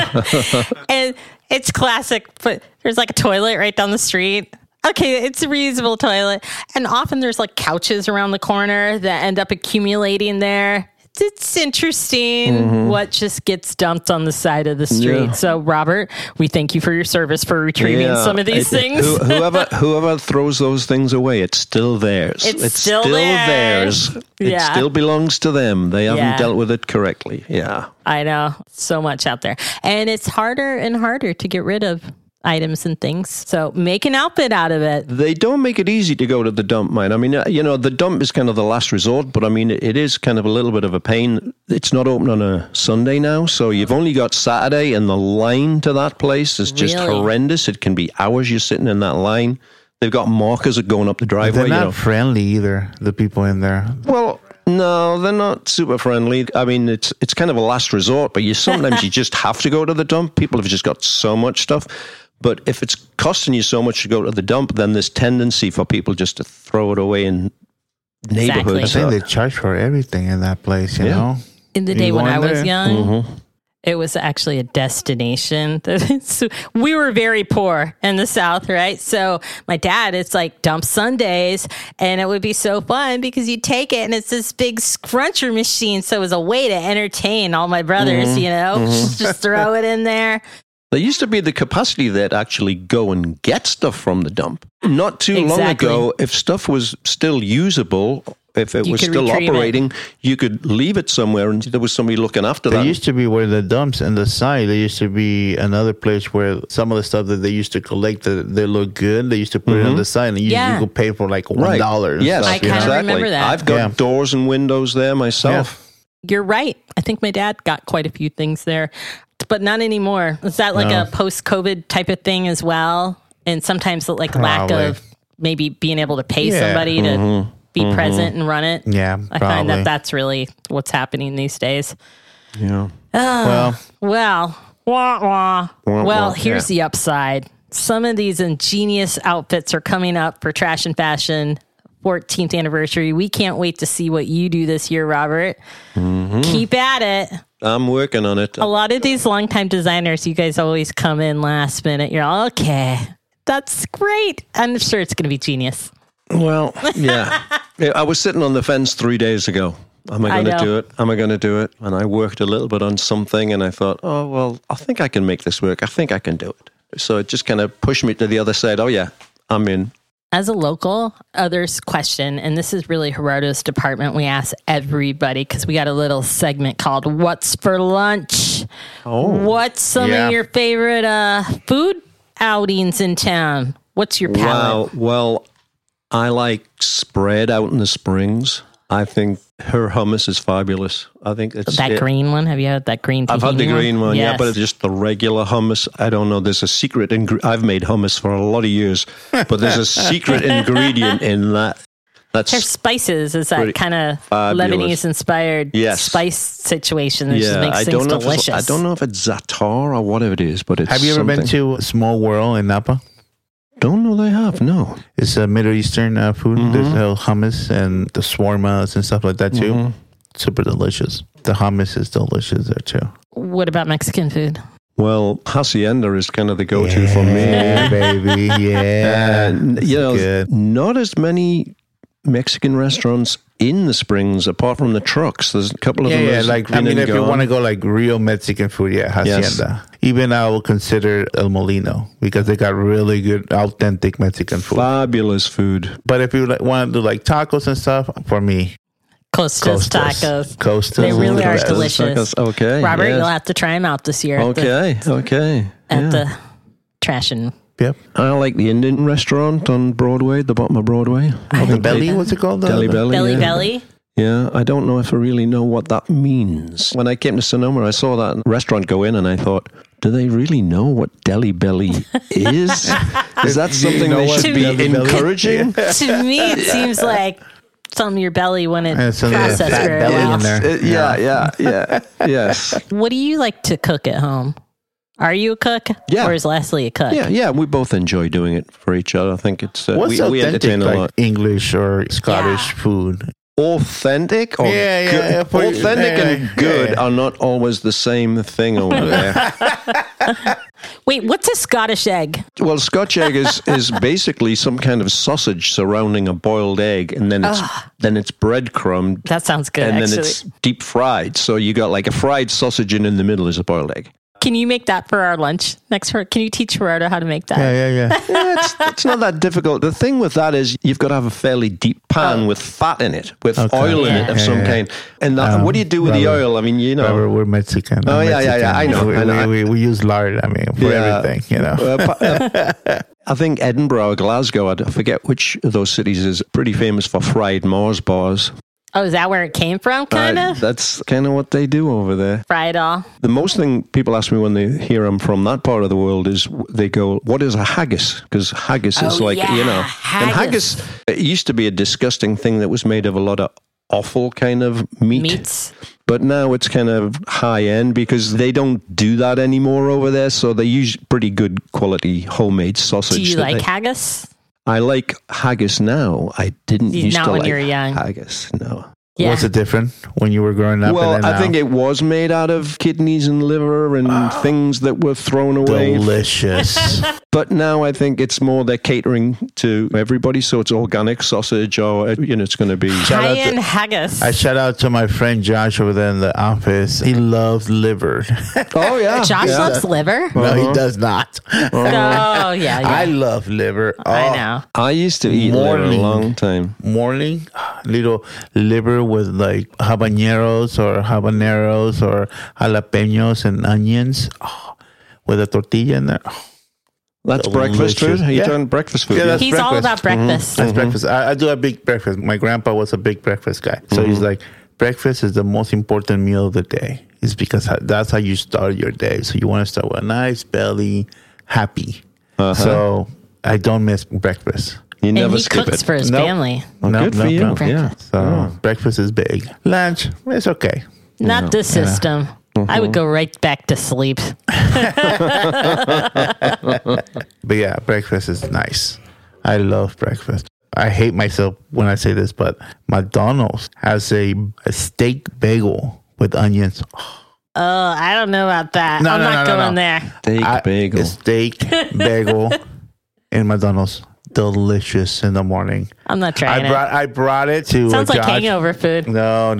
And it's classic, but there's like a toilet right down the street. Okay, it's a reusable toilet. And often there's like couches around the corner that end up accumulating there. It's interesting what just gets dumped on the side of the street. Yeah. So, Robert, we thank you for your service for retrieving some of these things. Whoever throws those things away, it's still theirs. It's still theirs. It still belongs to them. They haven't dealt with it correctly. Yeah. I know. So much out there. And it's harder and harder to get rid of items and things. So make an outfit out of it. They don't make it easy to go to the dump, mate. I mean, the dump is kind of the last resort, but I mean, it is kind of a little bit of a pain. It's not open on a Sunday now, so you've only got Saturday, and the line to that place is just horrendous. It can be hours you're sitting in that line. They've got markers that going up the driveway. They're not friendly either, the people in there. Well, no, they're not super friendly. I mean, it's kind of a last resort, but sometimes you just have to go to the dump. People have just got so much stuff. But if it's costing you so much to go to the dump, then there's tendency for people just to throw it away in neighborhoods. I think they charge for everything in that place, you know? In the day when I was young, it was actually a destination. We were very poor in the South, right? So my dad, it's like dump Sundays, and it would be so fun because you take it and it's this big scruncher machine. So it was a way to entertain all my brothers, just throw it in there. There used to be the capacity that actually go and get stuff from the dump. Not too long ago, if stuff was still usable, if it was still operating, you could leave it somewhere and there was somebody looking after that. There used to be where the dumps and the side, there used to be another place where some of the stuff that they used to collect, they look good. They used to put it on the side and you could pay for like $1. Yes, I kind of remember that. I've got doors and windows there myself. Yeah. You're right. I think my dad got quite a few things there. But not anymore. Is that like a post-COVID type of thing as well? And sometimes like lack of maybe being able to pay somebody to be present and run it. Yeah, I find that that's really what's happening these days. Yeah. Well, here's the upside. Some of these ingenious outfits are coming up for Trash and Fashion 14th anniversary. We can't wait to see what you do this year, Robert. Keep at it. I'm working on it. A lot of these longtime designers, you guys always come in last minute. You're all, okay, that's great. I'm sure it's going to be genius. Well, yeah. I was sitting on the fence 3 days ago. Am I going to do it? Am I going to do it? And I worked a little bit on something and I thought, oh, well, I think I can make this work. I think I can do it. So it just kind of pushed me to the other side. Oh, yeah, I'm in. As a local, others question, and this is really Gerardo's department. We ask everybody because we got a little segment called What's for Lunch? What's some of your favorite food outings in town? What's your palate? Well, I like Spread out in the Springs. I think her hummus is fabulous. I think it's that green one. Have you had that green? I've had the green one, yes. Yeah, but it's just the regular hummus. I don't know. There's a secret I've made hummus for a lot of years, but there's a secret ingredient in that. That's their spices. Is that kind of Lebanese inspired spice situation that just makes things delicious? I don't know if it's za'atar or whatever it is, but it's. Have you ever been to Small World in Napa? Don't know they have, no. It's a Middle Eastern food. There's hummus and the shawarmas and stuff like that too. Super delicious. The hummus is delicious there too. What about Mexican food? Well, Hacienda is kind of the go-to for me. Baby, yeah. Good. Not as many Mexican restaurants in the Springs, apart from the trucks. There's a couple of them. Yeah, like, I mean, if you want to go like real Mexican food, Hacienda. Yes. Even I will consider El Molino because they got really good, authentic Mexican food. Fabulous food. But if you want to do like tacos and stuff, for me, Costas tacos. Costas. They really are delicious. Tacos. Okay. Robert, you'll have to try them out this year. Okay. At the Trash and... Yep. I like the Indian restaurant on Broadway, the bottom of Broadway. The Belly, what's it called? Deli Belly. Belly? Yeah, I don't know if I really know what that means. When I came to Sonoma, I saw that restaurant go in and I thought, do they really know what Deli Belly is? Is that something they should be encouraging? To me, it seems like something in your belly when it processes very well. In there. Yes. What do you like to cook at home? Are you a cook? Yeah. Or is Leslie a cook? Yeah. We both enjoy doing it for each other. I think it's we entertain a lot. English or Scottish food. Authentic or good? Authentic and good are not always the same thing over there. Wait, what's a Scottish egg? Well, Scotch egg is basically some kind of sausage surrounding a boiled egg, and then it's breadcrumbed. That sounds good. And then it's deep fried. So you got like a fried sausage, and in the middle is a boiled egg. Can you make that for our lunch next? Can you teach Gerardo how to make that? Yeah. It's not that difficult. The thing with that is you've got to have a fairly deep pan with fat in it, with oil in it of some kind. And that, what do you do with the oil? I mean, Robert, we're Mexican. Oh, Mexican. I know. We use lard, for everything, I think Edinburgh or Glasgow, I forget which of those cities, is pretty famous for fried Mars bars. Oh, is that where it came from, kind of? That's kind of what they do over there. Fried all. The most thing people ask me when they hear I'm from that part of the world is they go, what is a haggis? Because haggis is haggis. And haggis, it used to be a disgusting thing that was made of a lot of offal kind of meats. But now it's kind of high end because they don't do that anymore over there. So they use pretty good quality homemade sausage. Do you like haggis? I like haggis now. I didn't used to like you were young. haggis. No. Yeah. Was it different when you were growing up? Well, I think it was made out of kidneys and liver and things that were thrown away. Delicious. But now I think it's more they're catering to everybody, so it's organic sausage or, it's going to be... High-end haggis. I shout out to my friend Josh over there in the office. He loves liver. Oh, yeah. Josh loves liver? No, he does not. Oh, yeah. I love liver. I know. I used to eat liver a long time. Morning, little liver with like habaneros or jalapenos and onions with a tortilla in there. That's breakfast food? Are you talking breakfast food? Yeah, he's all about breakfast. That's breakfast. I do a big breakfast. My grandpa was a big breakfast guy. So he's like, breakfast is the most important meal of the day. It's because that's how you start your day. So you want to start with a nice belly, happy. So I don't miss breakfast. You never and he skip cooks it. for his family. Good for you. Yeah. So breakfast is big. Lunch, it's okay. Not the system. I would go right back to sleep. But yeah, breakfast is nice. I love breakfast. I hate myself when I say this, but McDonald's has a steak bagel with onions. Oh, I don't know about that. I'm not going there. Steak bagel. A steak bagel in McDonald's. Delicious in the morning. I'm not trying it. I brought it to Sounds like Josh. hangover food. No.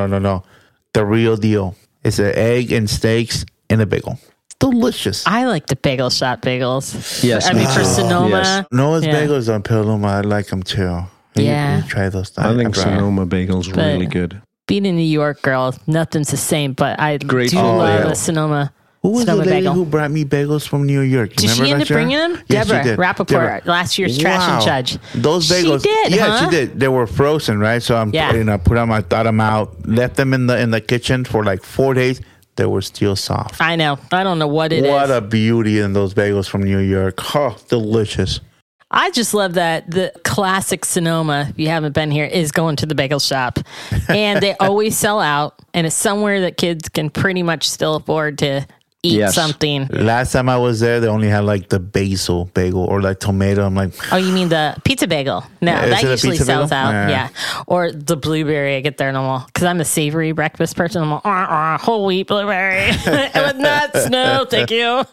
The real deal. It's an egg and steaks in a bagel. Delicious. I like the bagel shop bagels. Yes, I mean, for Sonoma. Yes. Noah's bagels on Petaluma, I like them too. You try those things. I think Sonoma bagel's really good. Being a New York girl, nothing's the same, but I do love a Sonoma. Who was the lady bagel. who brought me bagels from New York? Did she end up bringing them? Yes, Deborah Rappaport, last year's trash and judge. Those bagels. She did, she did. They were frozen, right? So I thawed them out, left them in the kitchen for like 4 days. They were still soft. I know. I don't know what it is. What a beauty in those bagels from New York. Oh, delicious. I just love that the classic Sonoma, if you haven't been here, is going to the bagel shop. And they always sell out. And it's somewhere that kids can pretty much still afford to eat something. Last time I was there, they only had like the basil bagel or like tomato. I'm like, oh, you mean the pizza bagel? No, that usually sells out. Yeah. Or the blueberry. I get there and I'm all, because I'm a savory breakfast person. I'm all, whole wheat blueberry with nuts. No, thank you.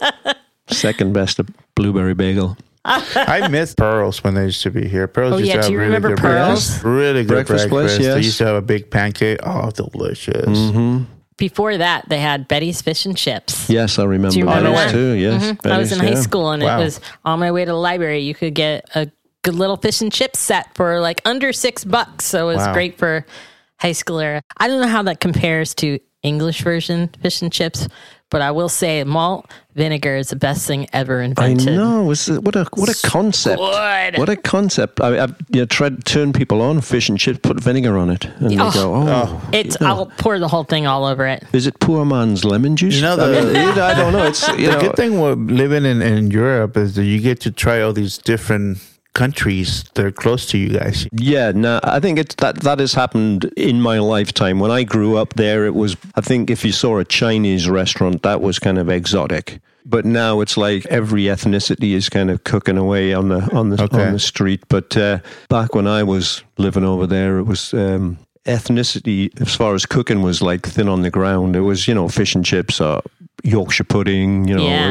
Second best blueberry bagel. I miss Pearls when they used to be here. Pearls used to have do you really remember good Pearls? Really good breakfast. Place, yes. They used to have a big pancake. Oh, delicious. Before that, they had Betty's Fish and Chips. Yes, I remember. Do you remember that? Too. Yes, I was in high school, and it was on my way to the library. You could get a good little fish and chip set for like under $6. So it was great for high schooler. I don't know how that compares to English version fish and chips, but I will say malt vinegar is the best thing ever invented. I know. What a concept. Good. What a concept. I've tried to turn people on fish and chips, put vinegar on it. And they go, I'll pour the whole thing all over it. Is it poor man's lemon juice? I don't know. It's the good thing with living in Europe is that you get to try all these different countries that are close to you guys. Yeah, no, I think that has happened in my lifetime. When I grew up there, it was, I think if you saw a Chinese restaurant, that was kind of exotic. But now it's like every ethnicity is kind of cooking away on the street. But back when I was living over there, it was ethnicity as far as cooking was like thin on the ground. It was, fish and chips, Yorkshire pudding,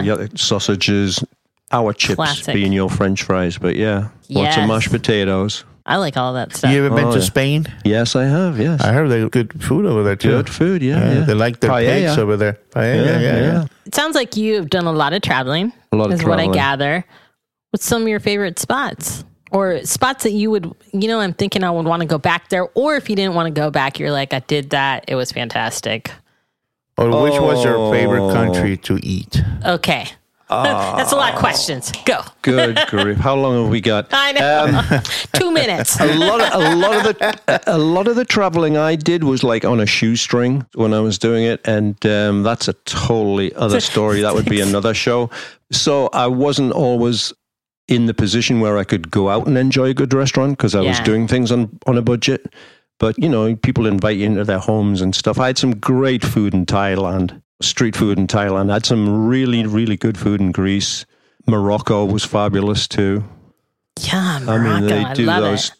sausages. Our chips being your French fries, but lots of mashed potatoes. I like all that stuff. You ever been to Spain? Yes, I have. Yes, I heard they good food over there too. Good food, yeah. They like their pigs over there. Paella, yeah. It sounds like you've done a lot of traveling. Is what I gather. What's some of your favorite spots? Or spots that you would, I'm thinking I would want to go back there. Or if you didn't want to go back, you're like, I did that. It was fantastic. Or which was your favorite country to eat? Okay. That's a lot of questions. Go. Good grief. How long have we got? I know. 2 minutes. A lot of the traveling I did was like on a shoestring when I was doing it. And that's a totally other story. That would be another show. So I wasn't always in the position where I could go out and enjoy a good restaurant because I was doing things on a budget. But, people invite you into their homes and stuff. I had some great food in Thailand, street food in Thailand. I had some really, really good food in Greece. Morocco was fabulous too. Yeah, Morocco. I mean, they do those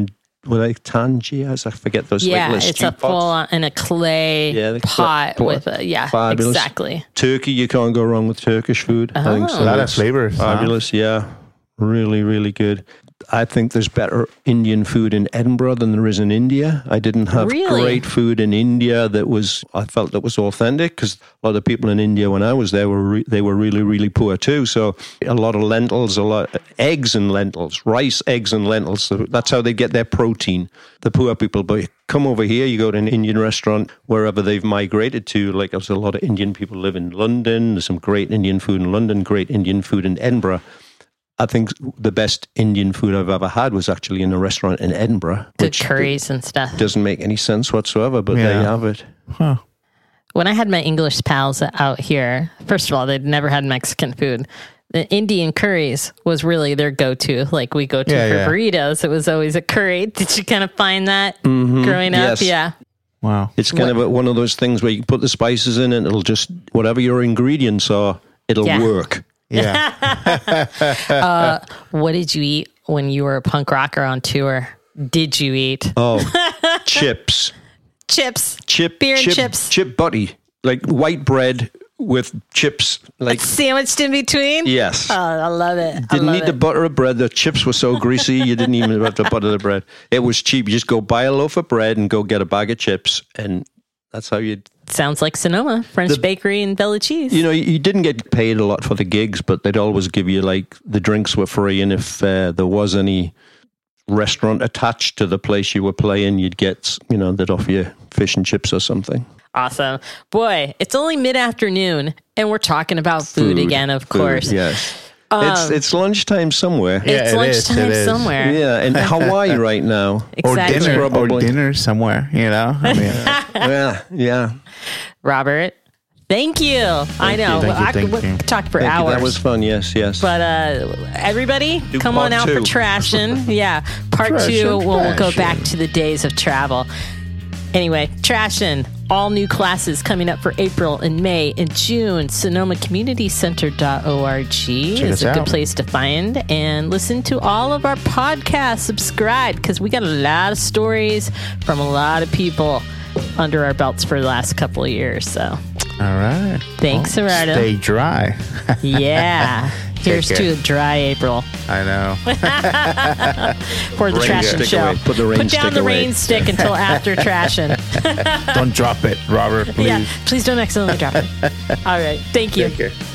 tangiers. I forget those. Yeah, it's a full in a clay pot with fabulous. Exactly. Turkey, you can't go wrong with Turkish food. I think so. A lot of flavors. Fabulous, really, really good. I think there's better Indian food in Edinburgh than there is in India. I didn't have great food in India I felt that was authentic because a lot of people in India when I was there they were really, really poor too. So a lot of lentils, eggs and lentils, rice, eggs and lentils. So that's how they get their protein, the poor people. But come over here, you go to an Indian restaurant, wherever they've migrated to, like there's a lot of Indian people live in London. There's some great Indian food in London, great Indian food in Edinburgh. I think the best Indian food I've ever had was actually in a restaurant in Edinburgh. Good curries and stuff. Doesn't make any sense whatsoever, but there you have it. Huh. When I had my English pals out here, first of all, they'd never had Mexican food. The Indian curries was really their go-to. Like we go to for burritos. It was always a curry. Did you kind of find that growing up? Yes. Yeah. Wow. It's kind of one of those things where you can put the spices in and it'll just, whatever your ingredients are, it'll work. Yeah. What did you eat when you were a punk rocker on tour? Did you eat? Oh, chips. Beer and chips. Chip butty. Like white bread with chips. Like sandwiched in between? Yes. Oh, I love it. Didn't need to butter a bread. The chips were so greasy, you didn't even have to butter the bread. It was cheap. You just go buy a loaf of bread and go get a bag of chips. And that's how you... Sounds like Sonoma, French bakery and Bella Cheese. You didn't get paid a lot for the gigs, but they'd always give you like the drinks were free. And if there was any restaurant attached to the place you were playing, you'd get, they'd offer you fish and chips or something. Awesome. Boy, it's only mid-afternoon and we're talking about food again, of course. Yes. It's lunchtime somewhere. It's lunchtime somewhere. Yeah, in Hawaii right now. Exactly. Or dinner somewhere, I mean, yeah. Robert, thank you. I know. I could talk for hours. That was fun, yes. But everybody, come on out for Trashin'. Yeah, part 2, we'll go back to the days of travel. Anyway, Trashin', all new classes coming up for April and May and June. SonomaCommunityCenter.org is a good place to find and listen to all of our podcasts. Subscribe because we got a lot of stories from a lot of people under our belts for the last couple of years. So, all right. Thanks, Gerardo. Stay dry. Yeah. Here's to a dry April. I know. For the Trashin' show. Put down the rain stick until after Trashin'. Don't drop it, Robert, please. Yeah, please don't accidentally drop it. All right. Thank you. Take care.